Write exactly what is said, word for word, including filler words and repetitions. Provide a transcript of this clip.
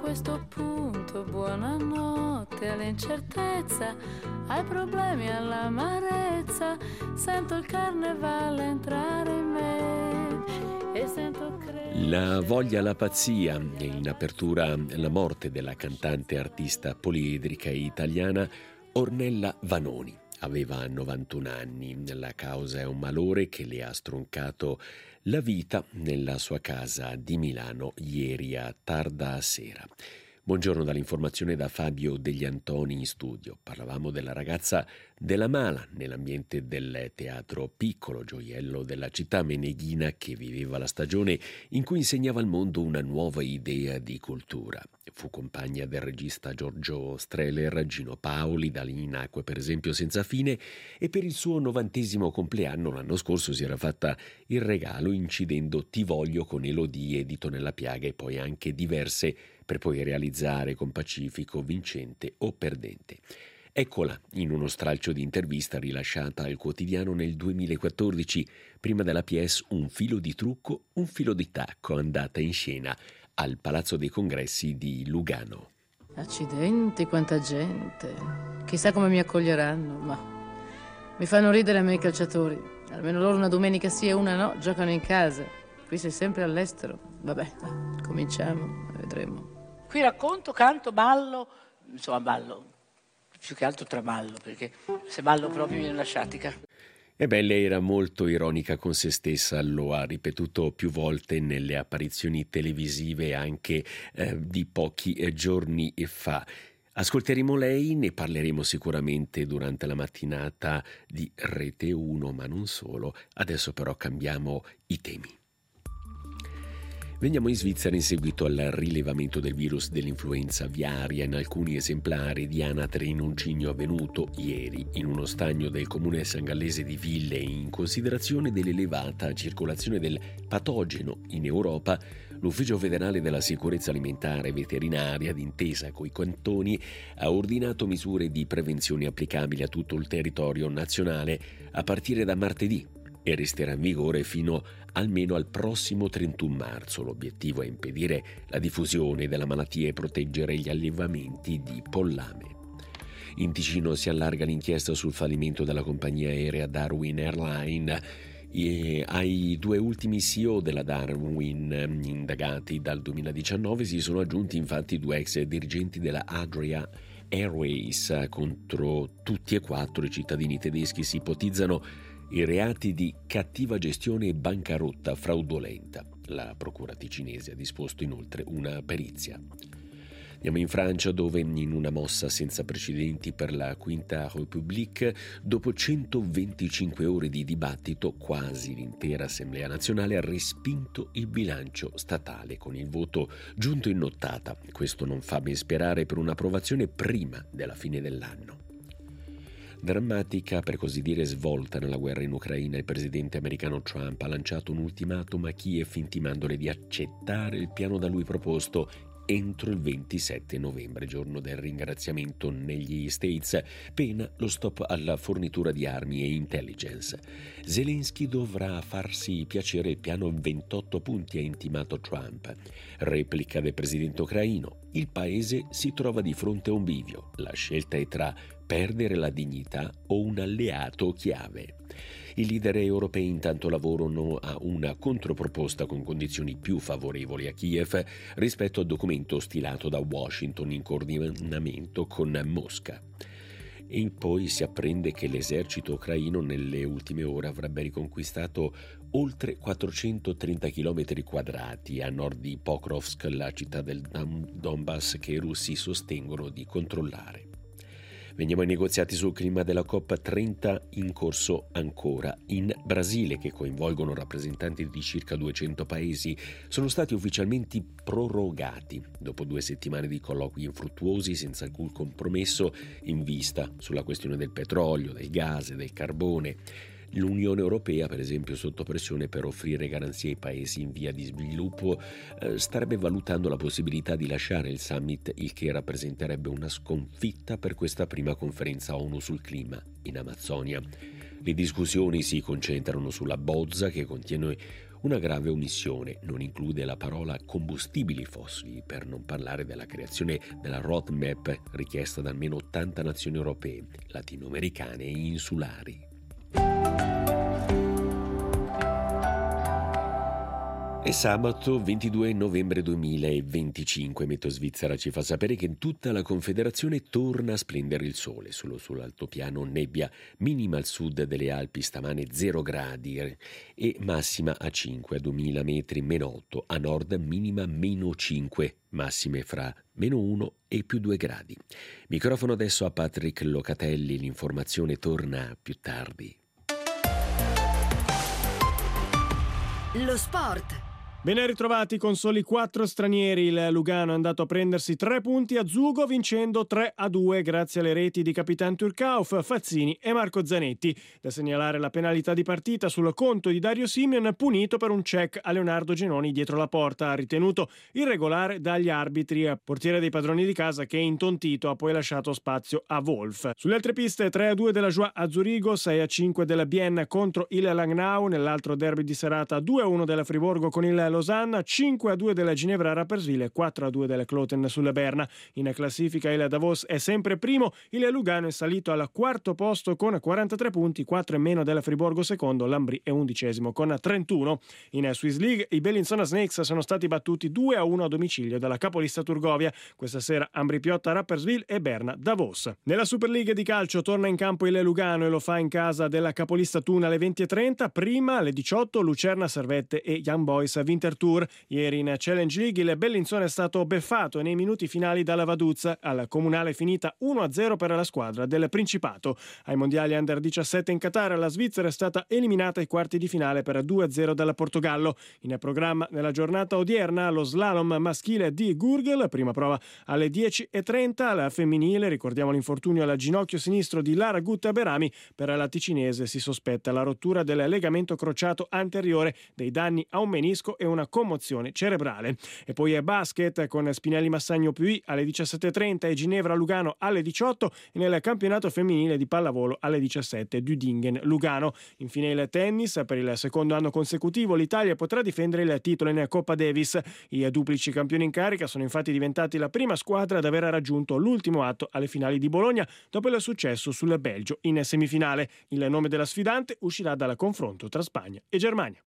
questo punto buonanotte all'incertezza, ai problemi, all'amarezza, sento il carnevale entrare in me e sento credere. La voglia alla pazzia, in apertura la morte della cantante artista poliedrica italiana Ornella Vanoni. Aveva novantuno anni, la causa è un malore che le ha stroncato la vita nella sua casa di Milano ieri a tarda sera. Buongiorno dall'informazione da Fabio Degli Antoni in studio. Parlavamo della ragazza della Mala nell'ambiente del teatro piccolo, gioiello della città meneghina, che viveva la stagione in cui insegnava al mondo una nuova idea di cultura. Fu compagna del regista Giorgio Strehler, Gino Paoli, da lì nacque per esempio Senza fine, e per il suo novantesimo compleanno l'anno scorso si era fatta il regalo incidendo Ti voglio con Elodie, edito nella piaga, e poi anche diverse per poi realizzare con Pacifico Vincente o Perdente. Eccola in uno stralcio di intervista rilasciata al quotidiano nel duemilaquattordici, prima della pièce Un filo di trucco, un filo di tacco, andata in scena al Palazzo dei Congressi di Lugano. Accidenti, quanta gente. Chissà come mi accoglieranno, ma mi fanno ridere a me i calciatori. Almeno loro una domenica sì e una no, giocano in casa. Qui sei sempre all'estero. Vabbè, dai, cominciamo, vedremo. Qui racconto, canto, ballo, insomma ballo, più che altro traballo, perché se ballo proprio mi viene la sciatica. E beh, lei era molto ironica con se stessa, lo ha ripetuto più volte nelle apparizioni televisive anche eh, di pochi eh, giorni fa. Ascolteremo lei, ne parleremo sicuramente durante la mattinata di Rete uno, ma non solo. Adesso però cambiamo i temi. Veniamo in Svizzera in seguito al rilevamento del virus dell'influenza aviaria in alcuni esemplari di anatre in un cigno avvenuto ieri in uno stagno del comune sangallese di Ville. In considerazione dell'elevata circolazione del patogeno in Europa, l'Ufficio federale della sicurezza alimentare e veterinaria, d'intesa coi cantoni, ha ordinato misure di prevenzione applicabili a tutto il territorio nazionale a partire da martedì e resterà in vigore fino almeno al prossimo trentuno marzo. L'obiettivo è impedire la diffusione della malattia e proteggere gli allevamenti di pollame. In Ticino si allarga l'inchiesta sul fallimento della compagnia aerea Darwin Airlines. E ai due ultimi C E O della Darwin indagati dal duemiladiciannove si sono aggiunti infatti due ex dirigenti della Adria Airways. Contro tutti e quattro i cittadini tedeschi si ipotizzano i reati di cattiva gestione e bancarotta fraudolenta. La procura ticinese ha disposto inoltre una perizia. Andiamo in Francia, dove in una mossa senza precedenti per la Quinta République, dopo centoventicinque ore di dibattito, quasi l'intera Assemblea nazionale ha respinto il bilancio statale con il voto giunto in nottata. Questo non fa ben sperare per un'approvazione prima della fine dell'anno. Drammatica, per così dire, svolta nella guerra in Ucraina. Il presidente americano Trump ha lanciato un ultimatum a Kiev intimandole di accettare il piano da lui proposto entro il ventisette novembre, giorno del ringraziamento negli States, pena lo stop alla fornitura di armi e intelligence. Zelensky dovrà farsi piacere il piano in ventotto punti, ha intimato Trump. Replica del presidente ucraino: il paese si trova di fronte a un bivio, la scelta è tra perdere la dignità o un alleato chiave. I leader europei intanto lavorano a una controproposta con condizioni più favorevoli a Kiev rispetto al documento stilato da Washington in coordinamento con Mosca. E poi si apprende che l'esercito ucraino nelle ultime ore avrebbe riconquistato oltre quattrocentotrenta chilometri quadrati a nord di Pokrovsk, la città del Donbass che i russi sostengono di controllare. Veniamo ai negoziati sul clima della COP trenta in corso ancora in Brasile, che coinvolgono rappresentanti di circa duecento paesi. Sono stati ufficialmente prorogati dopo due settimane di colloqui infruttuosi senza alcun compromesso in vista sulla questione del petrolio, del gas e del carbone. L'Unione Europea, per esempio, sotto pressione per offrire garanzie ai paesi in via di sviluppo, eh, starebbe valutando la possibilità di lasciare il summit, il che rappresenterebbe una sconfitta per questa prima conferenza ONU sul clima in Amazzonia. Le discussioni si concentrano sulla bozza che contiene una grave omissione, non include la parola combustibili fossili, per non parlare della creazione della roadmap richiesta da almeno ottanta nazioni europee, latinoamericane e insulari. È sabato ventidue novembre duemilaventicinque. Meteo Svizzera ci fa sapere che in tutta la Confederazione torna a splendere il sole. Solo sull'altopiano nebbia, minima al sud delle Alpi stamane zero gradi e massima a cinque, a duemila metri meno otto, a nord minima meno cinque, massime fra meno uno e più due gradi. Microfono adesso a Patrick Locatelli, l'informazione torna più tardi. Lo sport. Ben ritrovati con soli quattro stranieri. Il Lugano è andato a prendersi tre punti a Zugo vincendo tre a due grazie alle reti di Capitan Turcauf, Fazzini e Marco Zanetti. Da segnalare la penalità di partita sul conto di Dario Simeon, punito per un check a Leonardo Genoni dietro la porta, ritenuto irregolare dagli arbitri. Portiere dei padroni di casa che, intontito, ha poi lasciato spazio a Wolf. Sulle altre piste tre a due della Joie a Zurigo, sei a cinque della Bienne contro il Langnau, nell'altro derby di serata due a uno della Friburgo con il Losanna, cinque a due della Ginevra Rapperswil, quattro a due della Kloten sulla Berna. In classifica il Davos è sempre primo, il Lugano è salito al quarto posto con quarantatré punti, quattro in meno della Friburgo secondo, l'Ambri è undicesimo con trentuno. In Swiss League i Bellinzona Snakes sono stati battuti due a uno a domicilio dalla capolista Turgovia. Questa sera Ambri Piotta Rapperswil e Berna Davos. Nella Super League di calcio torna in campo il Lugano e lo fa in casa della capolista Thun alle venti e trenta, prima alle diciotto Lucerna Servette e Young Boys Winter Tour. Ieri in Challenge League il Bellinzona è stato beffato nei minuti finali dalla Vaduzza, al comunale finita uno a zero per la squadra del Principato. Ai mondiali under diciassette in Qatar la Svizzera è stata eliminata ai quarti di finale per due a zero dal Portogallo. In programma nella giornata odierna lo slalom maschile di Gurgel, prima prova alle dieci e trenta, alla femminile ricordiamo l'infortunio al ginocchio sinistro di Lara Gutta Berami, per la ticinese si sospetta la rottura del legamento crociato anteriore, dei danni a un menisco e una commozione cerebrale. E poi è basket con Spinelli Massagno P U I alle diciassette e trenta e Ginevra Lugano alle diciotto, e nel campionato femminile di pallavolo alle diciassette Dudingen Lugano. Infine il tennis, per il secondo anno consecutivo l'Italia potrà difendere il titolo in Coppa Davis. I duplici campioni in carica sono infatti diventati la prima squadra ad aver raggiunto l'ultimo atto alle finali di Bologna dopo il successo sul Belgio in semifinale. Il nome della sfidante uscirà dal confronto tra Spagna e Germania.